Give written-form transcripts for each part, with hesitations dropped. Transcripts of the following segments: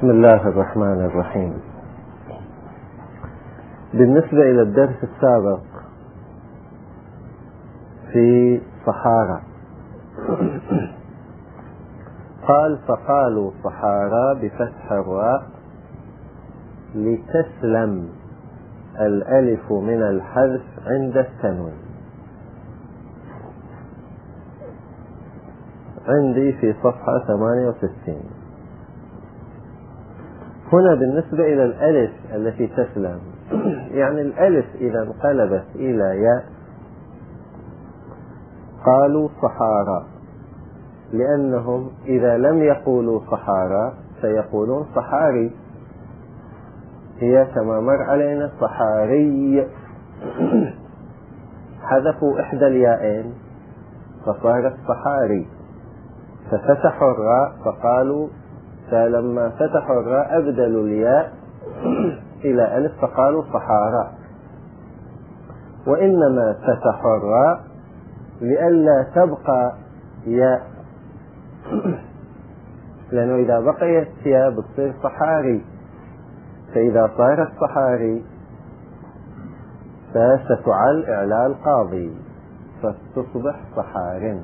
بسم الله الرحمن الرحيم. بالنسبة إلى الدرس السابق في صحارى، قال فقالوا صحارى بفتح الراء لتسلم الألف من الحذف عند التنوين. عندي في صفحة 68. هنا بالنسبة إلى الألف التي تسلم، يعني الألف إذا انقلبت إلى ياء قالوا صحارى، لأنهم إذا لم يقولوا صحارى سيقولون صحاري، هي كما مر علينا صحاري. حذفوا إحدى الياءين فصارت صحاري، ففتحوا الراء فقالوا، فلما فتحوا الراء أبدلوا الياء إلى ألف فقالوا صحارى. وإنما فتحوا الراء لئلا تبقى ياء، لأنه إذا بقيت ياء بتصير صحاري، فإذا صارت صحاري فستعل إعلال قاضي فتصبح صحار.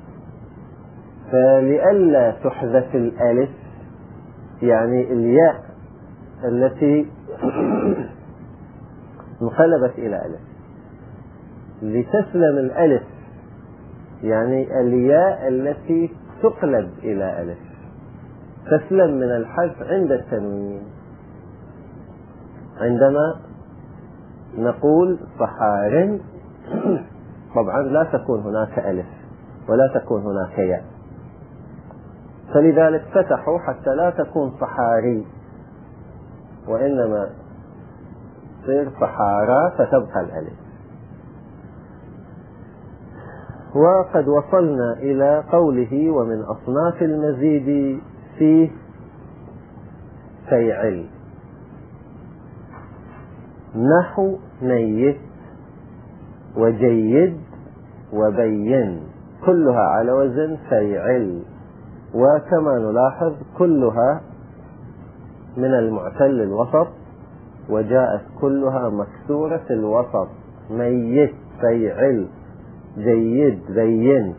فلئلا تحذف الألف، يعني الياء التي انقلبت إلى ألف، لتسلم الألف، يعني الياء التي تقلب إلى ألف تسلم من الحذف عند التنوين. عندما نقول صحار طبعا لا تكون هناك ألف ولا تكون هناك ياء، فلذلك فتحوا حتى لا تكون صحاري، وإنما تصير صحارى فتبقى الألف. وقد وصلنا إلى قوله ومن أصناف المزيد فيه فيعل، نحو نيت وجيد وبين، كلها على وزن فيعل، وكما نلاحظ كلها من المعتل الوسط، وجاءت كلها مكسورة الوسط، ميت فيعل جيد بين.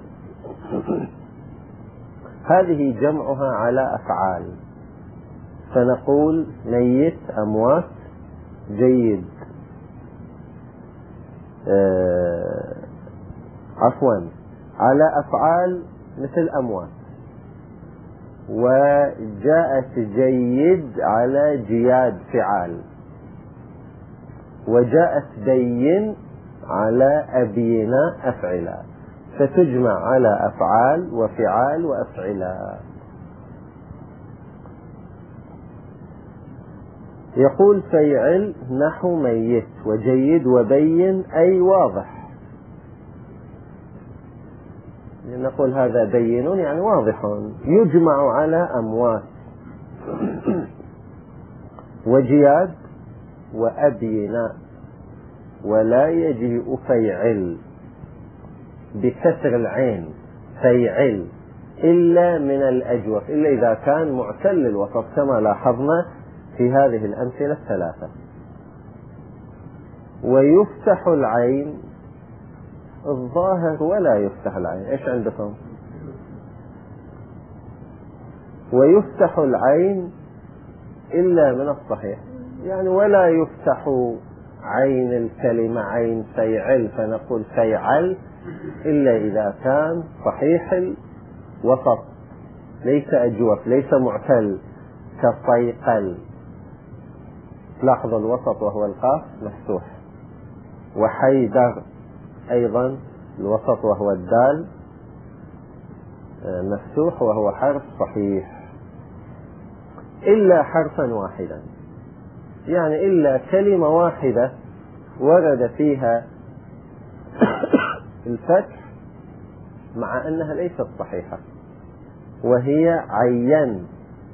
هذه جمعها على أفعال، فنقول ميت أموات، جيد عفوا على أفعال مثل أموات، وجاءت جيد على جياد فعال، وجاءت بين على أبينا أفعلا، فتجمع على أفعال وفعال وأفعلا. يقول فيعل نحو ميت وجيد وبين، أي واضح، نقول هذا بين يعني واضح، يجمع على أموات وجياد وأبينا، ولا يجيء فيعل بكسر العين فيعل إلا من الأجوف، إلا إذا كان معتل الوسط كما لاحظنا في هذه الأمثلة الثلاثة. ويفتح العين الظاهر ولا يفتح العين، إيش عندكم؟ ويفتح العين إلا من الصحيح، يعني ولا يفتح عين الكلمة عين فيعل فنقول فيعل إلا إذا كان صحيح الوسط، ليس أجوف، ليس معتل كصيقل، لاحظ الوسط وهو القاف مفتوح. وحيدر أيضا الوسط وهو الدال مفتوح وهو حرف صحيح، إلا حرفا واحدا، يعني إلا كلمة واحدة ورد فيها الفتح مع أنها ليست صحيحة، وهي عين.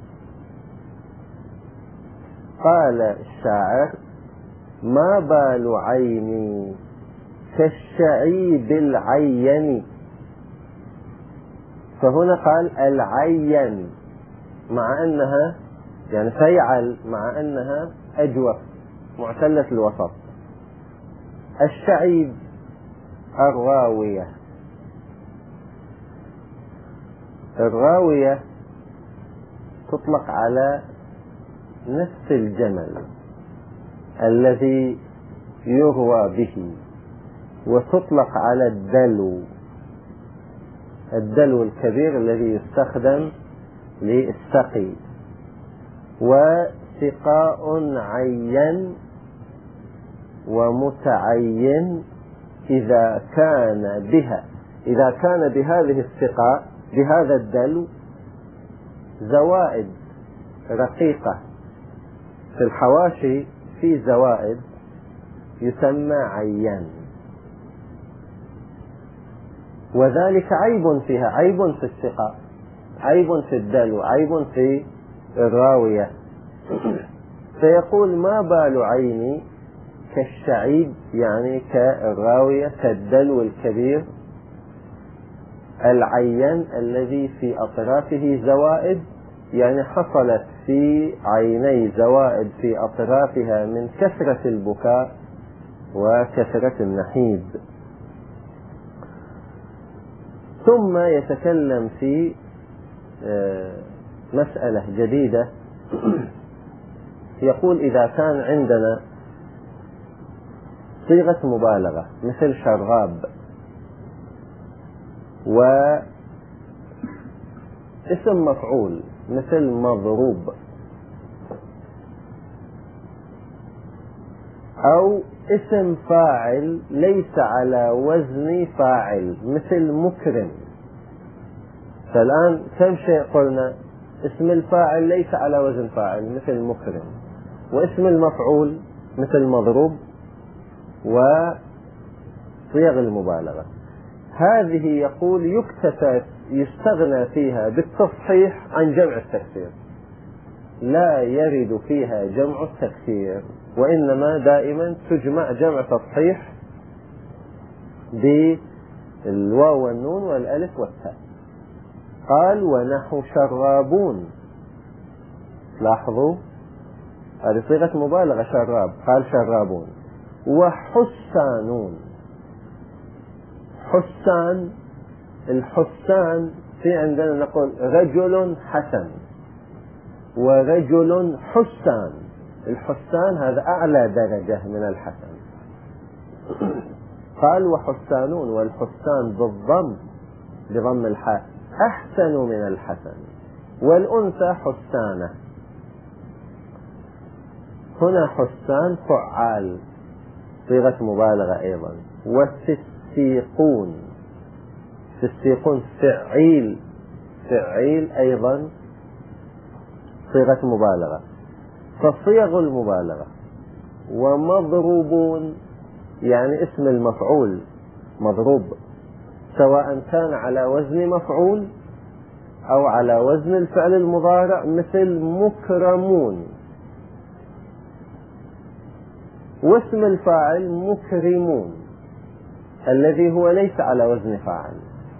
قال الشاعر ما بال عيني كالشعيب العين، فهنا قال العين مع أنها يعني فيعل مع أنها أجوف معتلة الوسط. الشعيب الراوية. الراوية تطلق على نفس الجمل الذي يروى به، وتطلق على الدلو الكبير الذي يستخدم للسقي. وسقاء عين ومتعين إذا كان بهذه السقاء بهذا الدلو زوائد رقيقة في الحواشي، في زوائد يسمى عيان، وذلك عيب فيها، عيب في السقاء، عيب في الدلو، عيب في الراوية. فيقول ما بال عيني كالشعيب، يعني كالراوية، كالدلو الكبير العيان الذي في أطرافه زوائد، يعني حصلت في عيني زوائد في أطرافها من كثرة البكاء وكثرة النحيب. ثم يتكلم في مسألة جديدة، يقول إذا كان عندنا صيغة مبالغة مثل شراب، واسم مفعول مثل مضروب، أو اسم فاعل ليس على وزن فاعل مثل مكرم. فالآن كم شيء قلنا؟ اسم الفاعل ليس على وزن فاعل مثل مكرم، واسم المفعول مثل مضروب، وصيغ المبالغة. هذه يقول يستغنى فيها بالتصحيح عن جمع التكسير، لا يرد فيها جمع التكسير، وإنما دائما تجمع جمع تصحيح بالواو والنون والألف والتاء. قال ونحو شرابون، لاحظوا هذه صيغة مبالغة، شراب، قال شرابون. وحسانون، حسان، الحسان في عندنا نقول رجل حسن ورجل حسان، الحسان هذا أعلى درجة من الحسن. قال وحسانون، والحسان بضم الحاء أحسن من الحسن، والأنثى حسانة. هنا حسان فعال، صيغة مبالغة أيضا. وفسيقون، فسيقون فعيل، فعيل أيضا صيغة مبالغة. فصيغ المبالغة. ومضروبون يعني اسم المفعول مضروب، سواء كان على وزن مفعول أو على وزن الفعل المضارع، مثل مكرمون. واسم الفاعل مكرمون الذي هو ليس على وزن فاعل.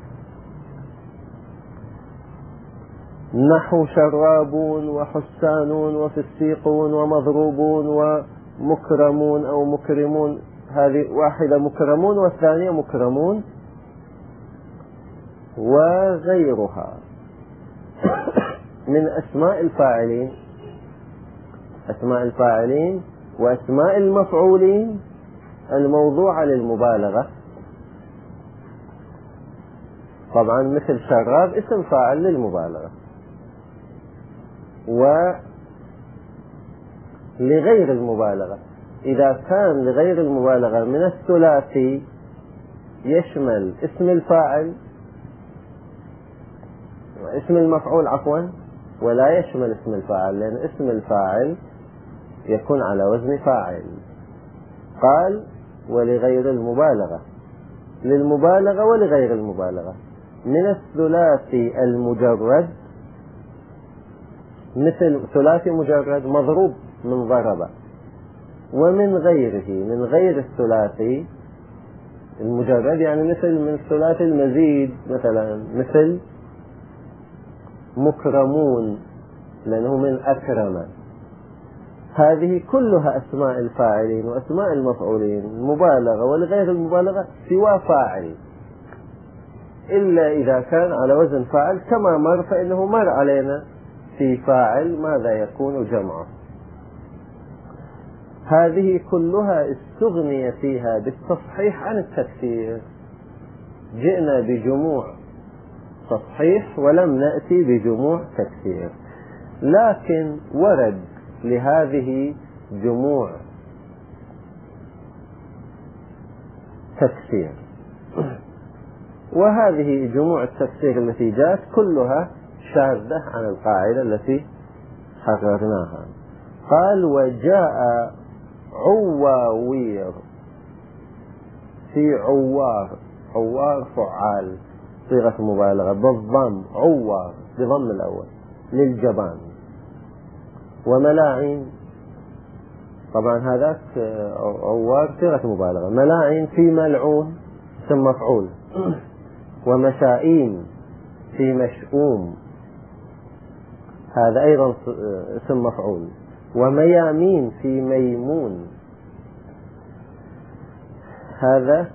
نحو شرابون وحسانون وفسيقون ومضروبون ومكرمون أو مكرمون، هذه واحدة مكرمون والثانية مكرمون. وغيرها من أسماء الفاعلين، أسماء الفاعلين وأسماء المفعولين الموضوعة للمبالغة. طبعا مثل شراب اسم فاعل للمبالغة. ولغير المبالغة، إذا كان لغير المبالغة من الثلاثي يشمل اسم الفاعل، اسم المفعول عفوا، ولا يشمل اسم الفاعل، لأن اسم الفاعل يكون على وزن فاعل. قال ولغير المبالغة، للمبالغة ولغير المبالغة. من الثلاثي المجرد مثل ثلاثي مجرد مضروب من ضرب، ومن غيره من غير الثلاثي المجرد، يعني مثل من الثلاثي المزيد، مثلا مثل مكرمون لأنه من أكرم. هذه كلها أسماء الفاعلين وأسماء المفعولين، المبالغة ولغير المبالغة سوى فاعل، إلا إذا كان على وزن فاعل كما مر، فإنه مر علينا في فاعل ماذا يكون جمعه. هذه كلها استغني فيها بالتصحيح عن التكسير، جئنا بجموع تصحيح ولم نأتي بجموع تكسير، لكن ورد لهذه جموع تكسير، وهذه جموع التكسير التي جاءت كلها شاذة عن القاعدة التي حررناها. قال وجاء عواوير في عوار، عوار فعال صيغة مبالغة بالضم، عوار بضم الأول للجبان، وملاعين طبعا هذاك عوار صيغة مبالغة، ملاعين في ملعون اسم مفعول، ومشائين في مشؤوم هذا أيضا اسم مفعول، وميامين في ميمون هذا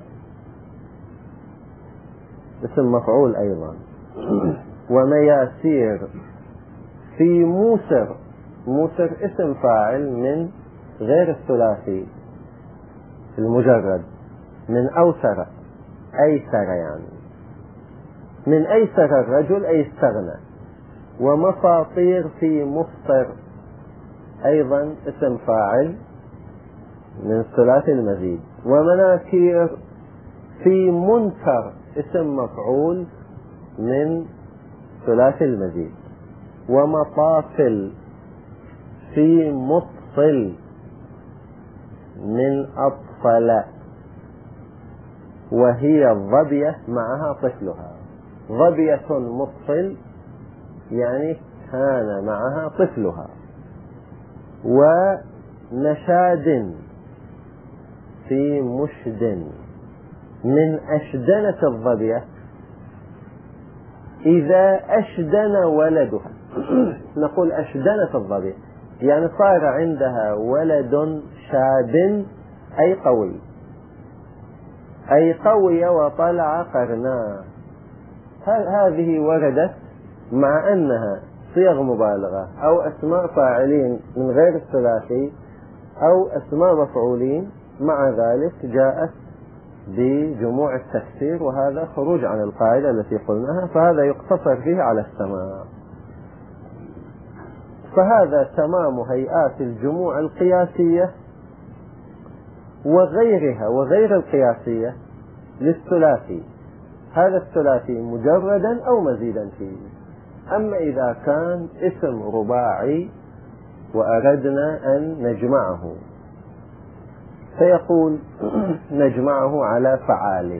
اسم مفعول أيضا، ومياسير في موسر، موسر اسم فاعل من غير الثلاثي المجرد، من أوسر، أيسر يعني من أيسر الرجل أي استغنى. ومفاطير في مفطر أيضا اسم فاعل من الثلاثي المزيد. ومناكير في منكر اسم مفعول من ثلاثي المزيد. ومطافل في مطفل من أطفل، وهي الظبية معها طفلها، ظبية مطفل يعني كان معها طفلها. ونشاد في مشد من أشدنة الظبية إذا أشدن ولدها نقول أشدنة الظبية يعني صار عندها ولد شاد أي قوي، أي قوي وطلع قرناه. هذه وردت مع أنها صيغ مبالغة أو أسماء فاعلين من غير الثلاثي أو أسماء مفعولين، مع ذلك جاءت بجموع التكسير، وهذا خروج عن القاعدة التي قلناها، فهذا يقتصر فيه على السماع. فهذا تمام هيئات الجموع القياسية وغيرها وغير القياسية للثلاثي، هذا الثلاثي مجردا أو مزيدا فيه. أما إذا كان اسم رباعي وأردنا أن نجمعه فيقول نجمعه على فعال: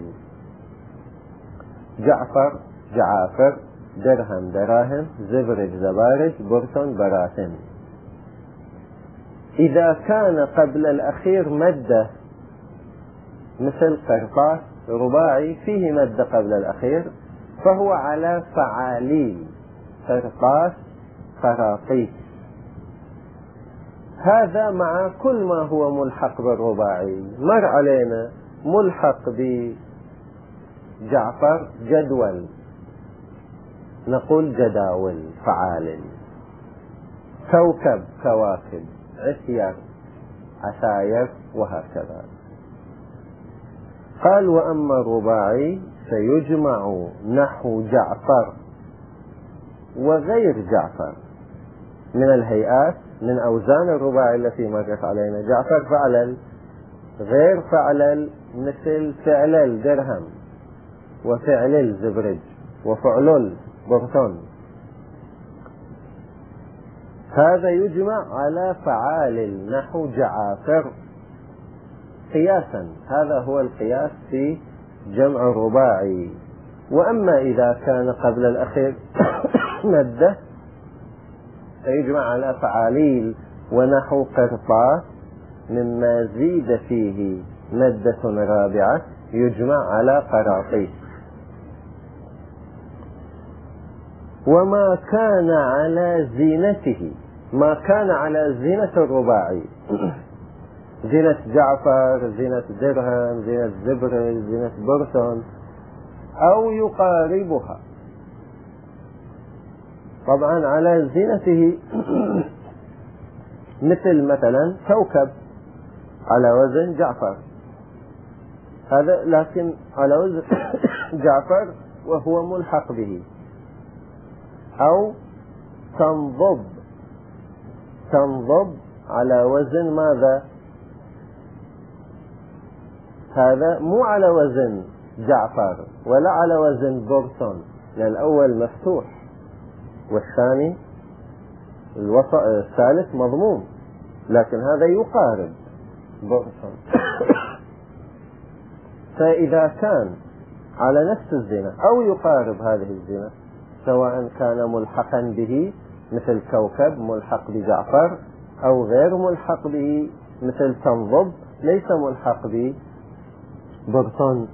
جعفر جعافر، درهم دراهم، زبرج زبارج، برتن براتن. إذا كان قبل الأخير مادة مثل قرطاس رباعي فيه مادة قبل الأخير فهو على فعالين، قرطاس قراطيس. هذا مع كل ما هو ملحق بالرباعي. مر علينا ملحق بجعفر جدول، نقول جداول فعال. كوكب كواكب، عسير عساير، وهكذا. قال وأما الرباعي فيجمع نحو جعفر وغير جعفر من الهيئات، من أوزان الرباعي التي مرت علينا: جعفر فعلل، غير فعلل مثل فعلل درهم، وفعلل زبرج، وفعلل برتون. هذا يجمع على فعال نحو جعافر قياسا، هذا هو القياس في جمع الرباعي. وأما إذا كان قبل الأخير مادة فيجمع على فعاليل ونحو قرطاس، مما زيد فيه مادة رابعة يجمع على قراطيس. وما كان على زينته، ما كان على زينة الرباعي، زينة جعفر، زينة درهم، زينة زبرج، زينة برسون، أو يقاربها. طبعا على زينته مثل مثلا كوكب على وزن جعفر، هذا لكن على وزن جعفر وهو ملحق به. أو تنضب على وزن ماذا؟ هذا مو على وزن جعفر ولا على وزن برسون، لأن الأول مفتوح والثاني الثالث مضموم، لكن هذا يقارب برسون. فإذا كان على نفس الزينة أو يقارب هذه الزينة، سواء كان ملحقا به مثل كوكب ملحق بجعفر، أو غير ملحق به مثل تنضب ليس ملحق به برسون،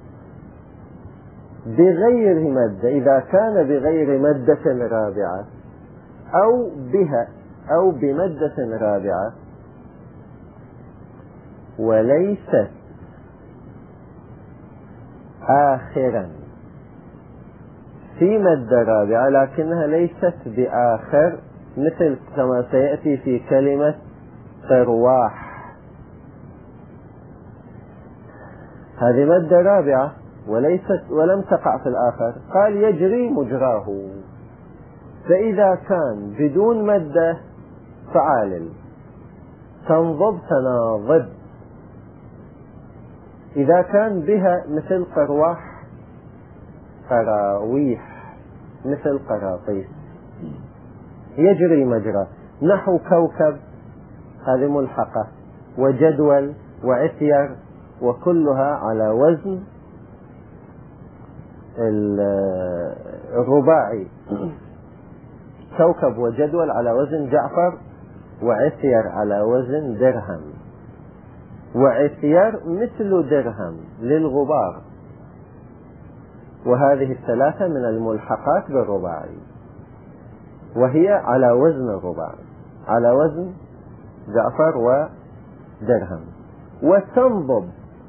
بغير مادة، إذا كان بغير مادة رابعة أو بها أو بمادة رابعة وليست آخرا في مادة رابعة لكنها ليست بآخر، مثل كما سيأتي في كلمة ترواح، هذه مادة رابعة ولم تقع في الآخر، قال يجري مجراه. فإذا كان بدون مادة فعالل، تنضب تناضب. إذا كان بها مثل قرواح قراويح، مثل قراطيس، يجري مجرى. نحو كوكب هذه ملحقة، وجدول وعثير، وكلها على وزن الرباعي. كوكب وجدول على وزن جعفر، وعثير على وزن درهم، وعثير مثل درهم للغبار. وهذه الثلاثة من الملحقات بالرباعي، وهي على وزن الرباعي، على وزن جعفر ودرهم. وتنضب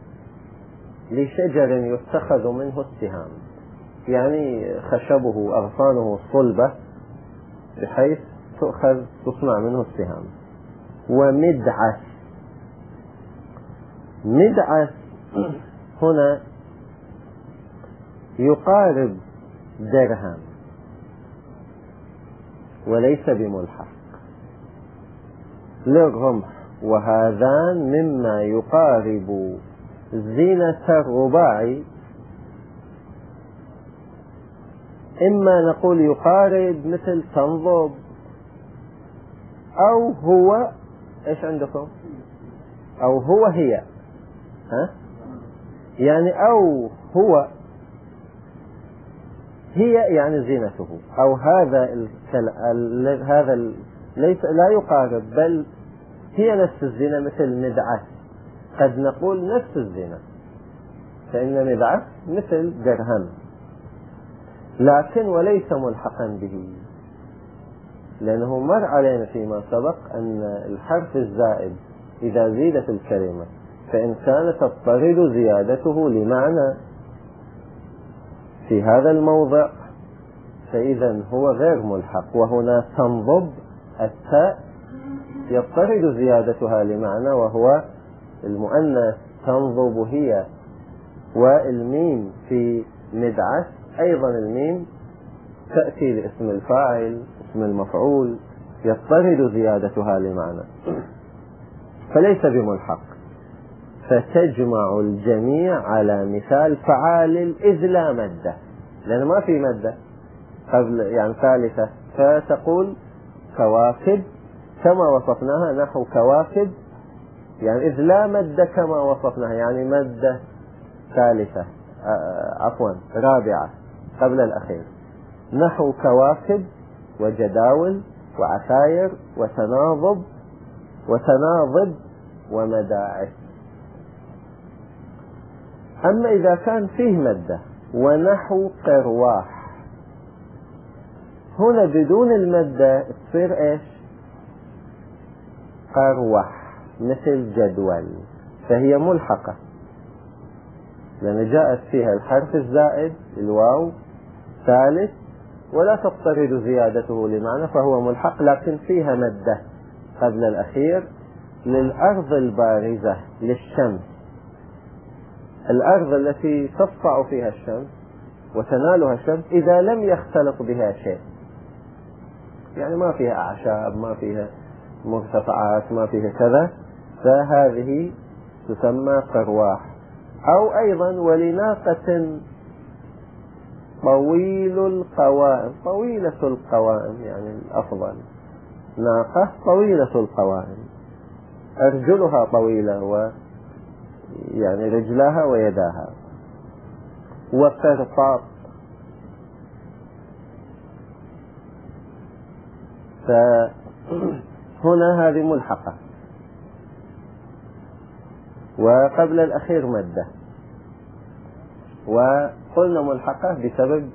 لشجر يتخذ منه السهام، يعني خشبه أغصانه صلبة بحيث تصنع منه السهام. ومدعس، مدعس هنا يقارب درهم وليس بملحق للرمح، وهذان مما يقارب زينة الرباعي. إما نقول يقارب مثل تنضب، أو هو إيش عندكم؟ أو هو هي، يعني أو هو هي يعني زينته، أو هذا ليس لا يقارب، بل هي نفس الزينة مثل مدعس. قد نقول نفس الزينة، فإن مدعس مثل درهم، لكن وليس ملحقا به، لأنه مر علينا فيما سبق أن الحرف الزائد إذا زيدت الكلمة فإن كانت تضطرد زيادته لمعنى في هذا الموضع، فإذا هو غير ملحق. وهنا تنضب، التاء يضطرد زيادتها لمعنى وهو المؤنث، تنضب هي. والميم في مدعس أيضا الميم تأتي لاسم الفاعل، اسم المفعول، يضطرد زيادتها لمعنى، فليس بملحق. فتجمع الجميع على مثال فعال إذ لا مادة، لأن ما في مادة قبل يعني ثالثة، فتقول كواكب كما وصفناها، نحو كواكب يعني إذ لا مادة كما وصفناها، يعني مادة ثالثة رابعة قبل الأخير، نحو كواكب وجداول وعثاير وتناضب ومداعث. أما إذا كان فيه مادة ونحو قرواح، هنا بدون المادة تصير ايش؟ قروح، مثل جدول، فهي ملحقة لأن جاءت فيها الحرف الزائد الواو ثالث ولا تضطرد زيادته لمعنى، فهو ملحق، لكن فيها مادة قبل الأخير للأرض البارزة للشمس، الأرض التي تسطع فيها الشمس وتنالها الشمس إذا لم يختلط بها شيء، يعني ما فيها أعشاب، ما فيها مرتفعات، ما فيها كذا، فهذه تسمى قرواح. أو أيضا ولناقة طويلة القوائم، يعني الأفضل ناقة طويلة القوائم، أرجلها طويلة يعني رجلها ويداها. وقرطاط، فهنا هذه ملحقة وقبل الأخير مادة، وقلنا ملحقة بسبب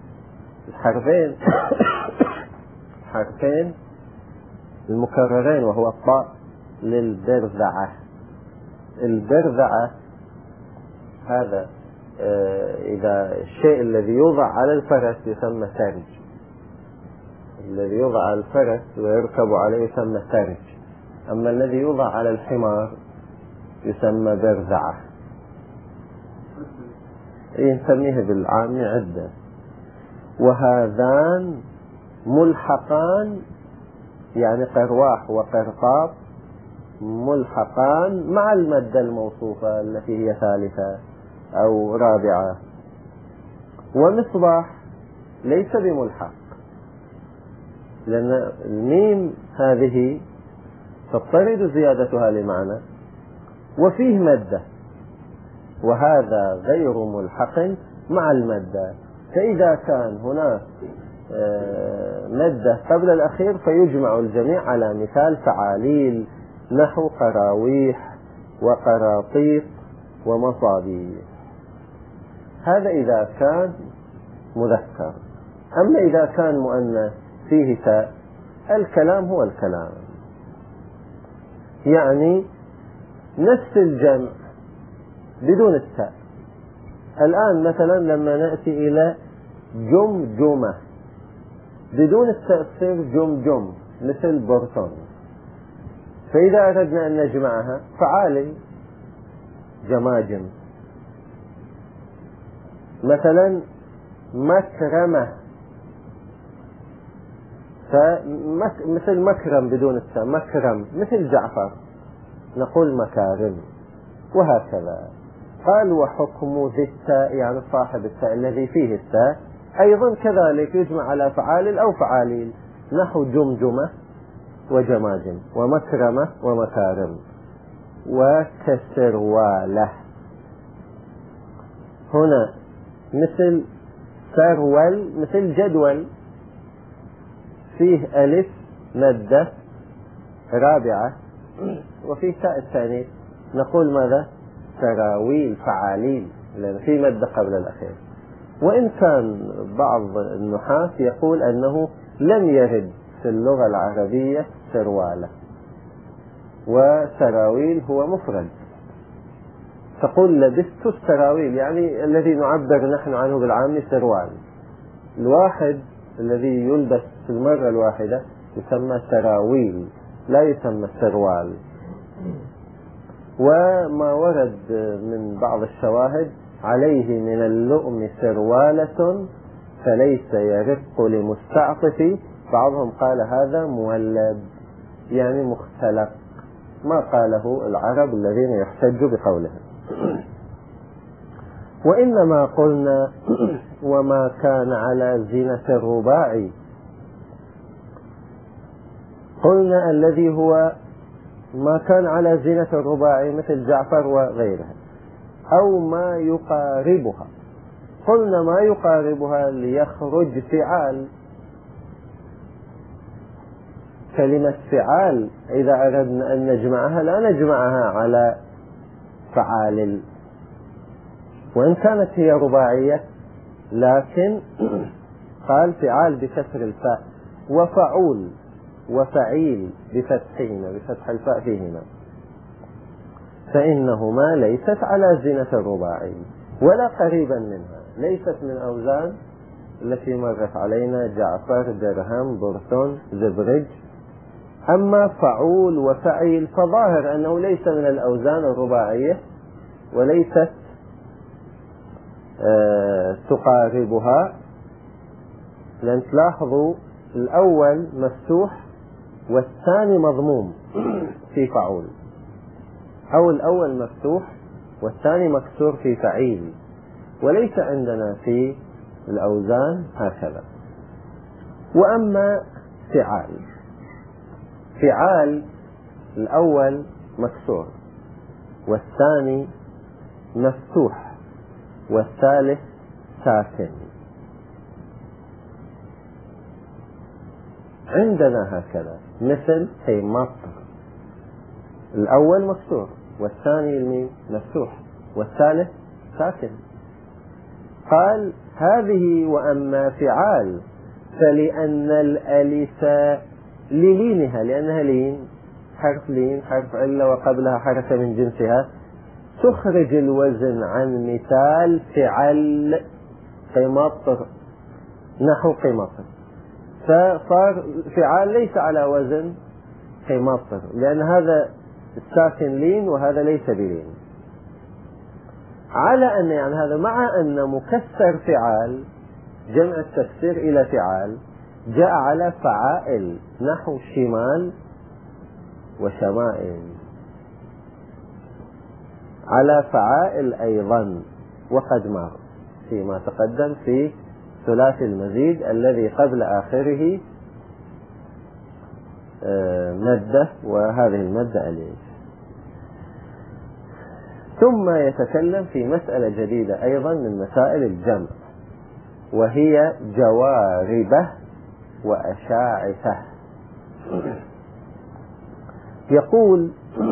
الحرفين المكررين، وهو الطاء للبرذعة. البرذعة هذا إذا الشيء الذي يوضع على الفرس يسمى سرج، الذي يوضع على الفرس ويركب عليه يسمى سرج، أما الذي يوضع على الحمار يسمى برذعة، نسميه بالعام عدة. وهذان ملحقان، يعني قرواح وقرطاط ملحقان مع المادة الموصوفة التي هي ثالثة أو رابعة. ومصباح ليس بملحق، لأن الميم هذه تضطرد زيادتها لمعنى وفيه مادة، وهذا غير ملحق مع المادة. فإذا كان هناك مادة قبل الأخير فيجمع الجميع على مثال فعاليل، نحو قراويح وقراطيق ومصابيح. هذا إذا كان مذكر. أما إذا كان مؤنث فيه تاء الكلام هو الكلام، يعني نفس الجمع بدون التاء. الآن مثلا لما نأتي إلى جمجمة بدون التاء تصير جمجم مثل برطن. فإذا أردنا أن نجمعها فعالي جماجم. مثلا مكرمة، مثل مكرم بدون التاء، مكرم مثل جعفر نقول مكارم، وهكذا. قال وحكم ذي التاء، يعني صاحب التاء الذي فيه التاء، أيضا كذلك يجمع على فعالل أو فعاليل، نحو جمجمة وجماجم ومكرمة ومكارم. وكسروالة هنا مثل سرول، مثل جدول فيه ألف مادة رابعة وفيه تاء الثاني، نقول ماذا؟ سراويل فعاليل، لأن في مادة قبل الأخير. وإن كان بعض النحاة يقول أنه لم يرد في اللغة العربية سروالة، وسراويل هو مفرد، تقول لبست السراويل، يعني الذي نعبر نحن عنه بالعام سروال. الواحد الذي يلبس في المرة الواحدة يسمى سراويل، لا يسمى سروال. وما ورد من بعض الشواهد عليه من اللؤم سروالة فليس يرق لمستعطف، بعضهم قال هذا مولد يعني مختلق، ما قاله العرب الذين يحتجوا بقولهم. وإنما قلنا وما كان على زينة الرباعي، قلنا الذي هو ما كان على زينة الرباعي مثل جعفر وغيرها، أو ما يقاربها. قلنا ما يقاربها ليخرج فعال. كلمة فعال إذا أردنا أن نجمعها لا نجمعها على فعال، وإن كانت هي رباعية، لكن قال فعال بكسر الفاء، وفعول وفعيل بفتحهما بفتح الفاء فيهما، فإنهما ليست على زينة الرباعي ولا قريبا منها، ليست من أوزان التي مرت علينا جعفر درهم برسون زبرج. أما فعول وفعيل فظاهر أنه ليس من الأوزان الرباعية وليست تقاربها، لأن تلاحظوا الأول مفتوح والثاني مضموم في فعول، أو الأول مفتوح والثاني مكسور في فعيل، وليس عندنا في الأوزان هكذا. وأما فعال الأول مكسور والثاني مفتوح والثالث ساكن. عندنا هكذا مثل مطر، الأول مكسور والثاني مفتوح والثالث ساكن. قال هذه وأما فعال فلأن الألف للينها، لأنها لين حرف لين حرف علة وقبلها حركة من جنسها، تخرج الوزن عن مثال فعل قمطر نحو قمطر، فصار فعال ليس على وزن قمطر، لأن هذا الساكن لين وهذا ليس بلين. على أن يعني هذا مع أن مكسر فعال جمع التكسير إلى فعال جاء على فعائل نحو شمال وشمائل، على فعائل أيضا وقد مر فيما تقدم في ثلاثي المزيد الذي قبل آخره مادة وهذه المادة أليف. ثم يتكلم في مسألة جديدة أيضا من مسائل الجمع، وهي جواربه وأشاعثه. يقول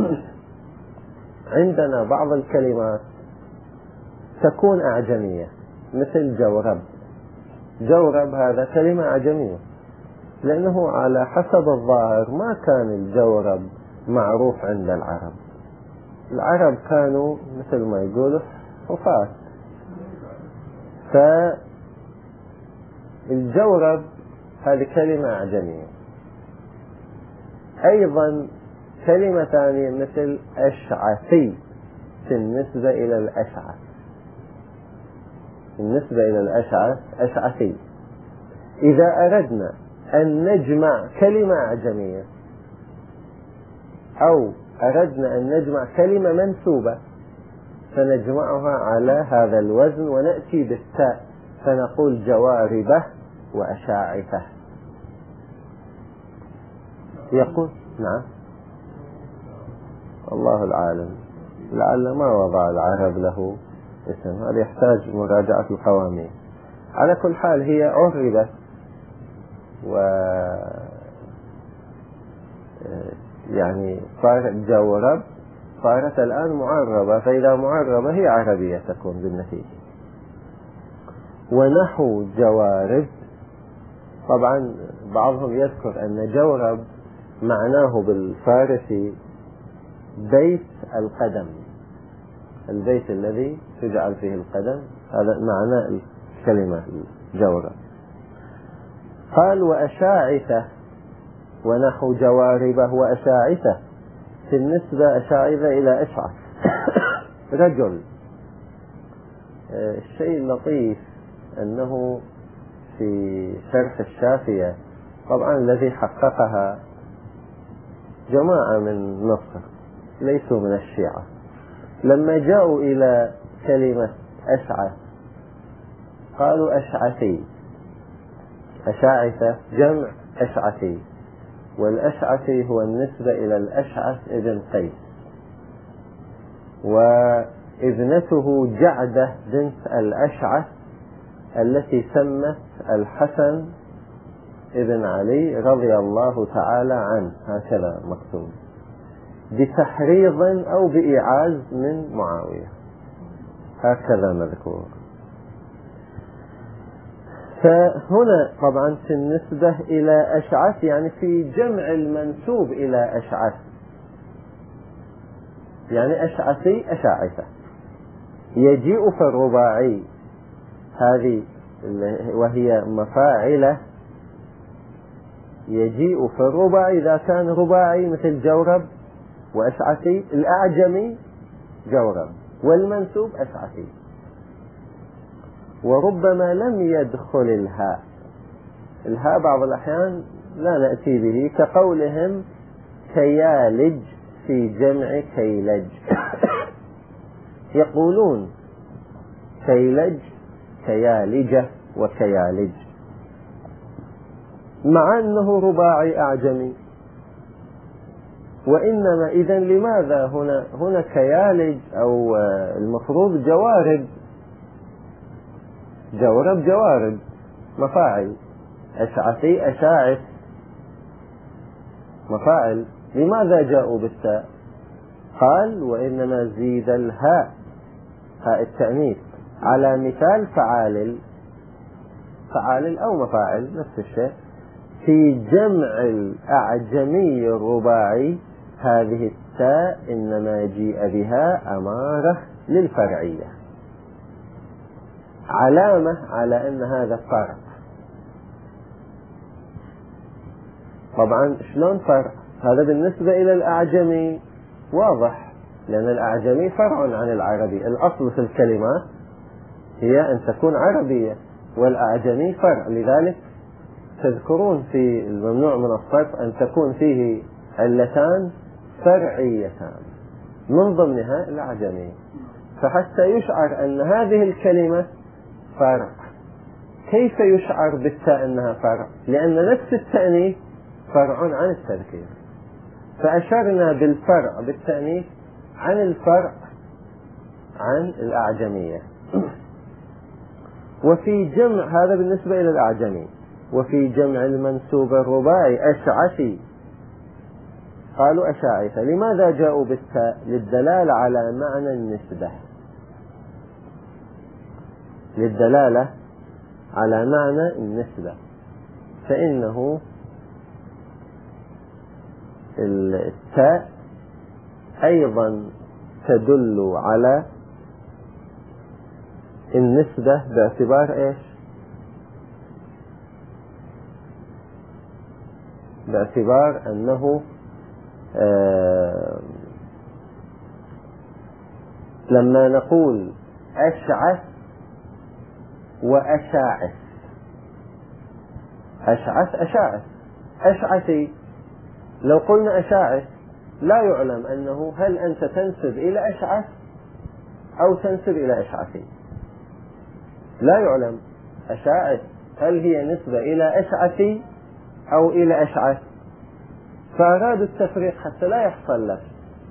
عندنا بعض الكلمات تكون أعجمية مثل جورب. جورب هذا كلمة أعجمية، لأنه على حسب الظاهر ما كان الجورب معروف عند العرب. العرب كانوا مثل ما يقولوا حفاة، فالجورب هذه كلمة أعجمية. أيضا كلمة ثانية مثل أشعثي بالنسبة إلى الأشعث، بالنسبة إلى الأشعث أشعثي. إذا أردنا أن نجمع كلمة أعجمية أو أردنا أن نجمع كلمة منسوبة فنجمعها على هذا الوزن ونأتي بالتاء فنقول جواربه وأشاعثه. يقول نعم الله العالم، لعل ما وضع العرب له اسم، هذا يحتاج مراجعة القواميس. على كل حال هي عربت و يعني صارت جورب، صارت الآن معربة، فإذا معربة هي عربية تكون بالنتيجة. ونحو جوارب، طبعا بعضهم يذكر أن جورب معناه بالفارسي بيت القدم، البيت الذي تجعل فيه القدم، هذا معنى الكلمة جورب. قال وأشاعثة ونحو جواربه وأشاعثة، بالنسبة أشاعثة إلى أشعث رجل. الشيء اللطيف أنه في شرح الشافية طبعا الذي حققها جماعة من مصر ليسوا من الشيعة، لما جاءوا إلى كلمة أشعث قالوا أشعثي، أشاعثة جمع أشعثي، والأشعثي هو النسبة إلى الأشعث ابن قيس، وابنته جعدة بنت الأشعث التي سمت الحسن ابن علي رضي الله تعالى عنه، هكذا مكتوب، بتحريض أو بإيعاز من معاوية، هكذا مذكور. فهنا طبعا في النسبة إلى أشعث يعني في جمع المنسوب إلى أشعث، يعني أشعثي أشاعثة. يجيء في الرباعي هذه وهي مفاعلة، يجيء في الرباعي إذا كان رباعي مثل جورب وأشعثي، الأعجمي جورب والمنسوب أشعثي. وربما لم يدخل الهاء بعض الأحيان لا نأتي به، كقولهم كيالج في جمع كيلج يقولون كيلج كيالجة وكيالج، مع أنه رباعي أعجمي. وإنما إذن لماذا هنا كيالج أو المفروض جوارب، جوارب مفاعل، أشعثي أشاعث مفاعل، لماذا جاءوا بالتاء؟ قال وإنما زيد الهاء، هاء التأنيث، على مثال فعالل أو مفاعل نفس الشيء، في جمع الأعجمي الرباعي هذه التاء إنما جيء بها أمارة للفرعية، علامة على أن هذا فرع. طبعا شلون فرع؟ هذا بالنسبة إلى الأعجمي واضح، لأن الأعجمي فرع عن العربي، الأصل في الكلمات هي أن تكون عربية، والأعجمي فرع. لذلك تذكرون في الممنوع من الصرف أن تكون فيه علتان فرعيتان من ضمنها الأعجمي، فحتى يشعر أن هذه الكلمة فرع. كيف يشعر بالتاء أنها فرع؟ لأن نفس التأنيث فرع عن التذكير، فأشرنا بالفرع بالتأنيث عن الفرع عن الأعجمية. وفي جمع، هذا بالنسبة إلى الأعجمي، وفي جمع المنسوب الرباعي أشعثي قالوا أشاعثة. لماذا جاءوا بالتاء؟ للدلالة على معنى النسبة، للدلالة على معنى النسبة، فإنه التاء أيضا تدل على النسبة باعتبار إيش؟ باعتبار أنه لما نقول أشعث وأشاعث، أشعث أشاعث أشعثي، لو قلنا أشاعث لا يعلم أنه هل أنت تنسب إلى أشعث أو تنسب إلى أشعثي، لا يعلم. أشاعث هل هي نسبة إلى أشعثي أو إلى أشعث؟ فأرادوا التفريق حتى لا يحصل لك،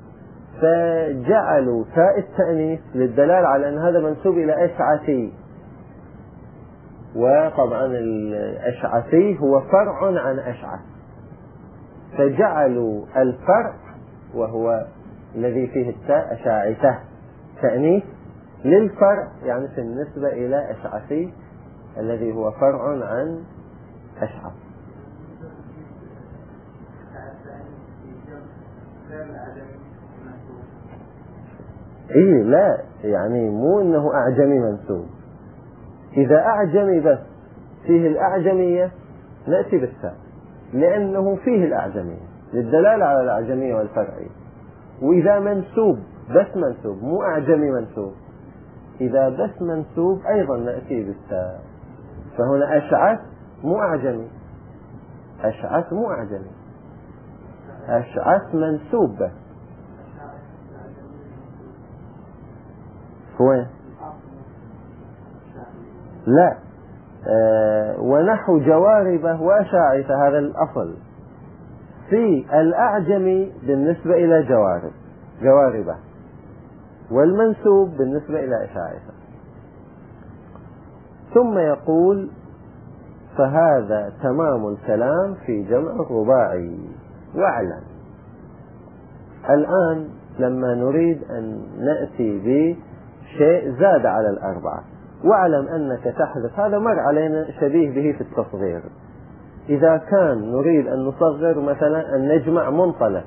فجعلوا تاء التأنيث للدلالة على أن هذا منسوب إلى أشعثي. وطبعا الأشعثي هو فرع عن أشعث، فجعلوا الفرع وهو الذي فيه التاء أشاعثة تأنيث للفرع، يعني في النسبة إلى أشعثي الذي هو فرع عن أشعث. إيه لا، يعني مو إنه أعجمي منسوب، إذا أعجمي بس فيه الأعجمية نأتي بالتاء لأنه فيه الأعجمية للدلالة على الأعجمية والفرعية. وإذا منسوب بس منسوب مو أعجمي منسوب، إذا بس منسوب أيضا نأتي بالتاء. فهنا أشعث مو أعجمي، أشعث مو أعجمي، أشعث منسوب بس. وين؟ لا، ونحو جواربه وأشاعثة، هذا الأصل في الأعجمي بالنسبة إلى جواربه، والمنسوب بالنسبة إلى أشاعثة. ثم يقول فهذا تمام الكلام في جمع الرباعي. واعلم الآن لما نريد أن نأتي بشيء زاد على الأربعة، واعلم أنك تحذف، هذا مر علينا شبيه به في التصغير. إذا كان نريد أن نصغر مثلا أن نجمع منطلق،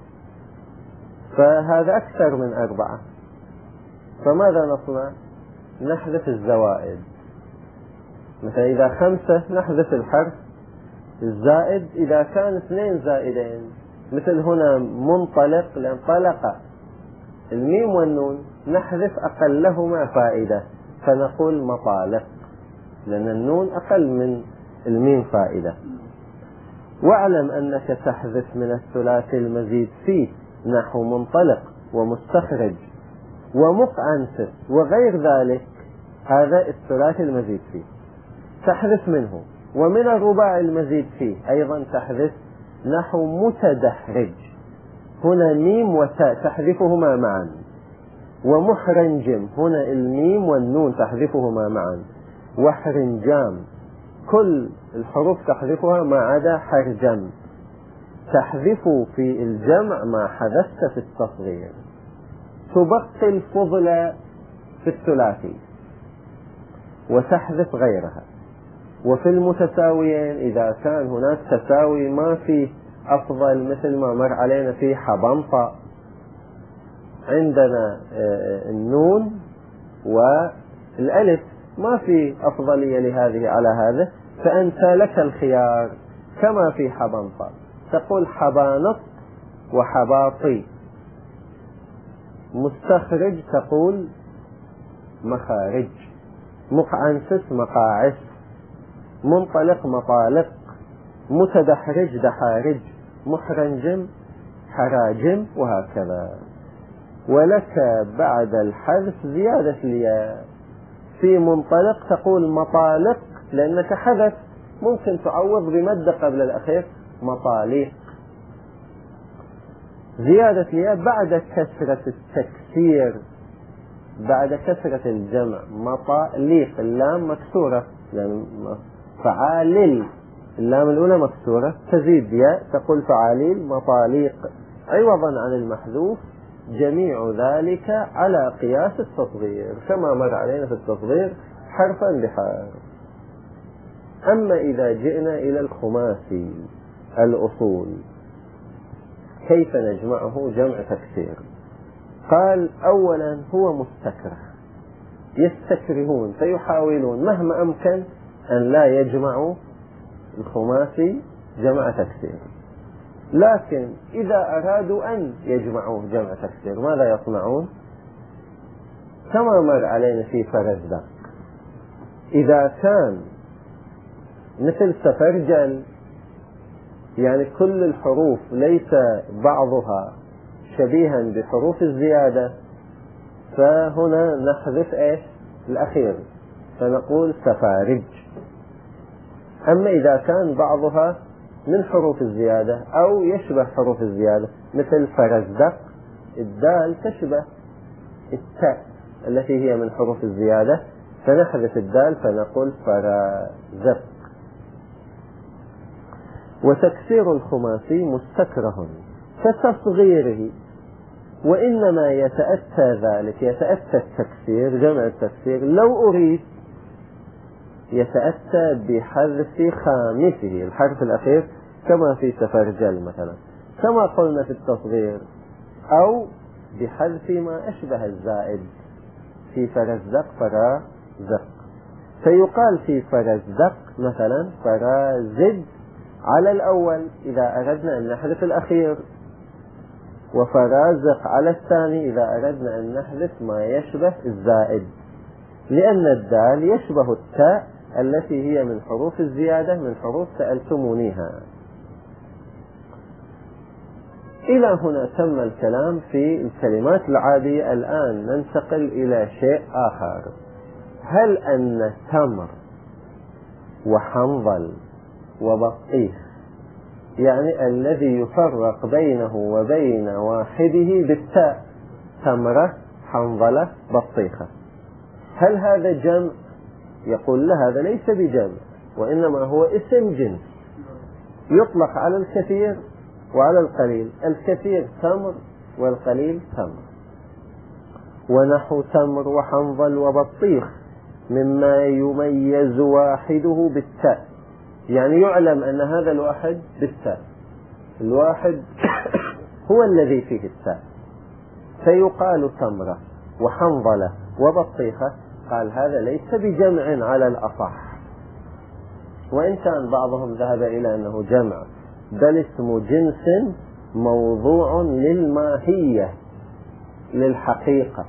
فهذا أكثر من 4، فماذا نصنع؟ نحذف الزوائد. مثلا إذا 5 نحذف الحرف الزائد إذا كان 2 زائدين، مثل هنا منطلق لأن طلق الميم والنون، نحذف أقلهما فائدة فنقول مطالق، لأن النون أقل من الميم فائدة. واعلم أنك تحذف من الثلاثي المزيد فيه نحو منطلق ومستخرج ومقعنس وغير ذلك، هذا الثلاثي المزيد فيه تحذف منه. ومن الرباع المزيد فيه أيضا تحذف نحو متدحرج، هنا ميم وتاء تحذفهما معا، ومحرنجم هنا الميم والنون تحذفهما معا، وحرنجام كل الحروف تحذفها ما عدا حرجم، تحذف في الجمع ما حذفت في التصغير، تبقي الفضل في الثلاثي وتحذف غيرها. وفي المتساويين إذا كان هناك تساوي ما في أفضل، مثل ما مر علينا في حبنطة، عندنا النون والألف ما في أفضلية لهذه على هذا، فأنت لك الخيار كما في حبنطة، تقول حبانط وحباطي. مستخرج تقول مخارج، مقعنسس مقاعس، منطلق مطالق، متدحرج دحارج، محرنجم حراجم، وهكذا. ولك بعد الحذف زيادة الياء، في منطلق تقول مطالق لأنك حذف، ممكن تعوض بمد قبل الأخير مطاليق. زيادة الياء بعد كسرة التكسير، بعد كسرة الجمع مطاليق، اللام مكسورة يعني فعالل، اللام الأولى مكسورة، تزيد ياء تقول فعاليل مطاليق، عوضا عن المحذوف. جميع ذلك على قياس التصغير كما مر علينا في التصغير حرفا بحرف. أما إذا جئنا إلى الخماسي الأصول كيف نجمعه جمع تكسير؟ قال أولا هو مستكره، يستكرهون فيحاولون مهما أمكن أن لا يجمعوا الخماسي جمع تكسير، لكن إذا أرادوا أن يجمعوه جمع تكسير ماذا يصنعون؟ كما مر علينا في فرزدق، إذا كان مثل سفرجل يعني كل الحروف ليس بعضها شبيها بحروف الزيادة، فهنا نحذف ايش الأخير فنقول سفارج. أما إذا كان بعضها من حروف الزيادة أو يشبه حروف الزيادة مثل فرزدق، الدال تشبه التاء التي هي من حروف الزيادة، فنحذف الدال فنقول فرزق. وتكسير الخماسي مستكره كتصغيره، وإنما يتأتى ذلك، يتأتى التكسير جمع التكسير لو أريد يتأتى بحذف خامسه الحرف الأخير كما في سفرجل مثلا كما قلنا في التصغير، أو بحذف ما أشبه الزائد في فرزدق فرازق، فيقال في فرزدق مثلا فرازد على الأول إذا أردنا أن نحذف الأخير، وفرازق على الثاني إذا أردنا أن نحذف ما يشبه الزائد، لأن الدال يشبه التاء التي هي من حروف الزيادة من حروف سألتمونيها. إلى هنا تم الكلام في الكلمات العادية. الآن ننتقل إلى شيء آخر، هل أن تمر وحنظل وبطيخ يعني الذي يفرق بينه وبين واحده بالتاء، تمرة حنظلة بطيخة، هل هذا جمع؟ يقول لا، هذا ليس بجمع، وإنما هو اسم جنس يطلق على الكثير وعلى القليل، الكثير تمر والقليل تمر. ونحو تمر وحنظل وبطيخ مما يميز واحده بالتاء، يعني يعلم أن هذا الواحد بالتاء، الواحد هو الذي فيه التاء، فيقال تمرة وحنظلة وبطيخة. قال هذا ليس بجمع على الأصح، وإن كان بعضهم ذهب إلى أنه جمع، بل اسم جنس موضوع للماهية للحقيقة.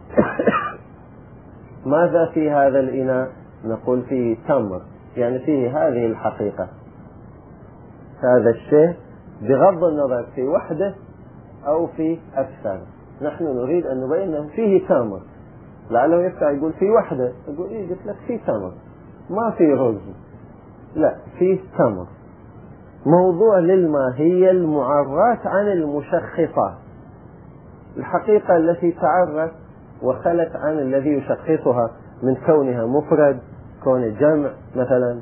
ماذا في هذا الإناء؟ نقول فيه تمر، يعني فيه هذه الحقيقة، هذا الشيء بغض النظر في وحده أو في أكثر. نحن نريد أن نبين أنه فيه تمر، لعله يفتح يقول في وحده، يقول إيه قلت لك في تمر، ما في رز، لا فيه تمر، موضوع للماهية المعرات عن المشخصات، الحقيقة التي تعرت وخلت عن الذي يشخصها من كونها مفرد، كون جمع مثلا.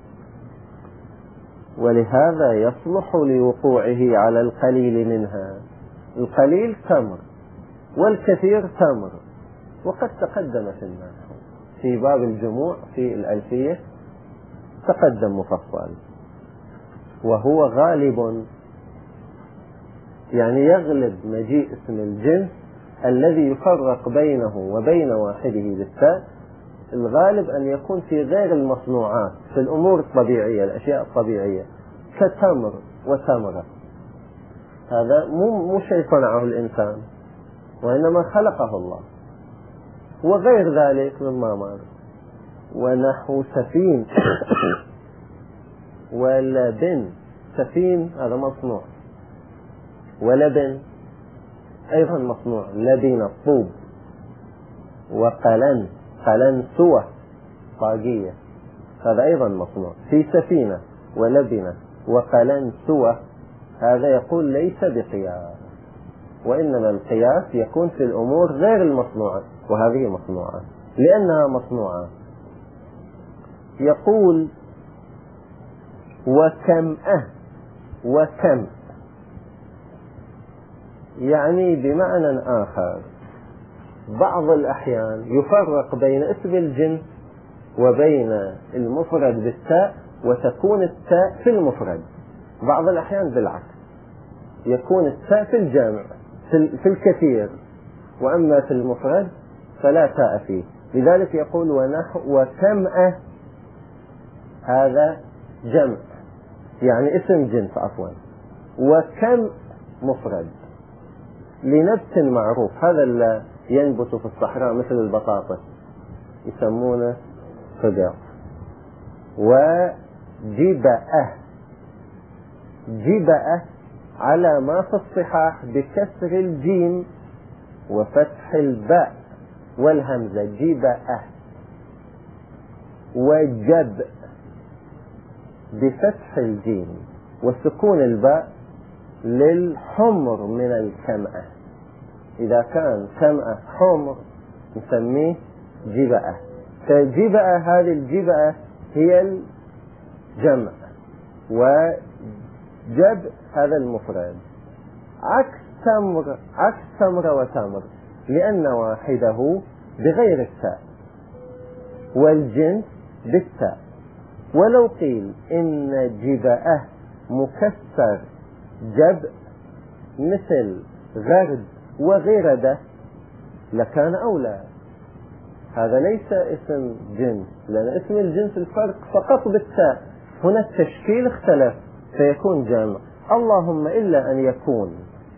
ولهذا يصلح لوقوعه على القليل منها، القليل تمر والكثير تمر. وقد تقدم في النحو في باب الجموع في الألفية تقدم مفصل، وهو غالب، يعني يغلب مجيء اسم الجنس الذي يفرق بينه وبين واحده بالتاء، الغالب أن يكون في غير المصنوعات، في الأمور الطبيعية، الأشياء الطبيعية كتمر وتمرة. هذا مو شيء صنعه الإنسان، وإنما خلقه الله. وغير ذلك مما مر، ونحو سفين ولبن. سفين هذا مصنوع، ولبن أيضا مصنوع، لبن الطوب. وقلن، قلن سوى طاقية، هذا أيضا مصنوع. في سفينة ولبنة وقلن سوى، هذا يقول ليس بقياس، وإنما القياس يكون في الأمور غير المصنوعة، وهذه مصنوعة لأنها مصنوعة. يقول وكم وكم، يعني بمعنى آخر بعض الأحيان يفرق بين اسم الجنس وبين المفرد بالتاء، وتكون التاء في المفرد. بعض الأحيان بالعكس، يكون التاء في الجمع في الكثير، وأما في المفرد فلا تاء فيه. لذلك يقول وكم هذا جمع، يعني اسم جنس عفوا، وكم مفرد لنبت معروف. هذا اللي ينبت في الصحراء مثل البطاطس يسمونه خضر. وجبأة، جبأة على ما في الصحاح بكسر الجيم وفتح الباء والهمزة، جبأة. وجب بفتح الجيم وسكون الباء للحمر من الكمأة، إذا كان كمأة حمر نسميه جبأة. فالجبأة هذه الجبأة هي الجمع، وجب هذا المفرد. عكس تمر، عكس تمر وتمر، لأن واحده بغير التاء والجنس بالتاء. ولو قيل إن جبأة مكسر جب مثل غرد وغردة لكان أولى. هذا ليس اسم جنس، لأن اسم الجنس الفرق فقط بالتاء، هنا التشكيل اختلف فيكون جمع. اللهم إلا أن يكون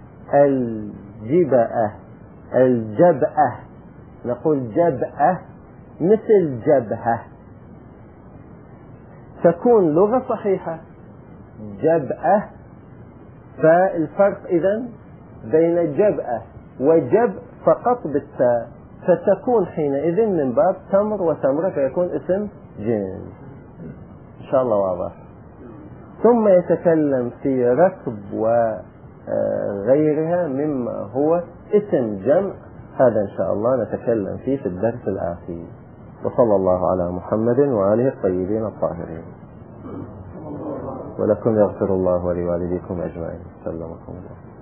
الجبأة الجبأة، نقول جبأة مثل جبهة، تكون لغة صحيحة جبأة. فالفرق إذن بين جبأة وجب فقط بالتاء، فتكون حينئذ من باب تمر وتمرة، فيكون اسم جنس. إن شاء الله واضح. ثم يتكلم في ركب وغيرها مما هو اسم جمع، هذا إن شاء الله نتكلم فيه في الدرس الآتي. وصلى الله على محمد وآله الطيبين الطاهرين. ولكم يغفر الله ولوالديكم أجمعين. سلمكم الله.